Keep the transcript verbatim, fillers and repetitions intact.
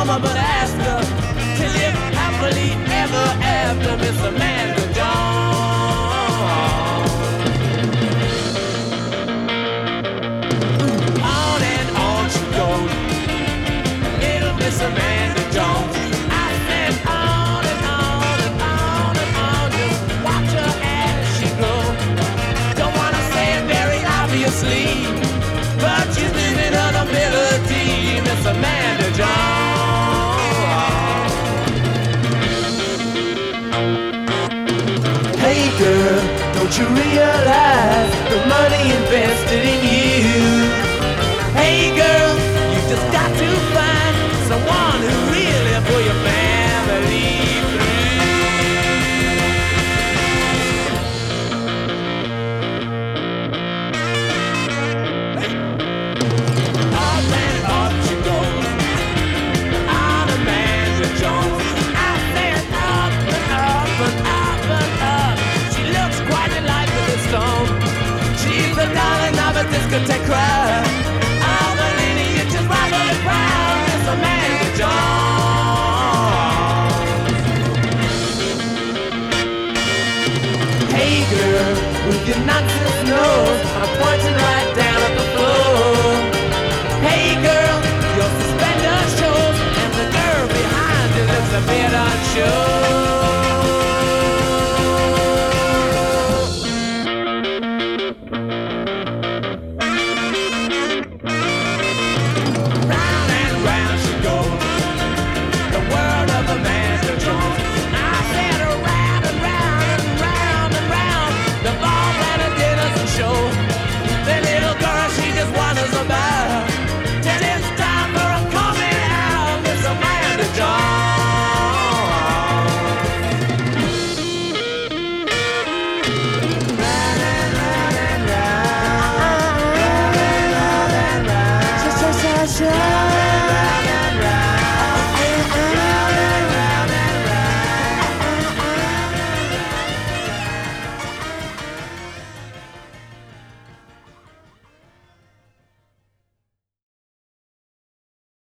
mama, but ask her to live happily ever after, Miss Amanda Jones. On and on she goes, little Miss Amanda Jones. I said on and on and on and on, just watch her as she goes. Don't wanna say it very obviously, but she's living on ability, Miss Amanda Jones. Hey girl, don't you realize the money invested in you? Hey girl, you just got to find someone who really pull your family discotheque crowd.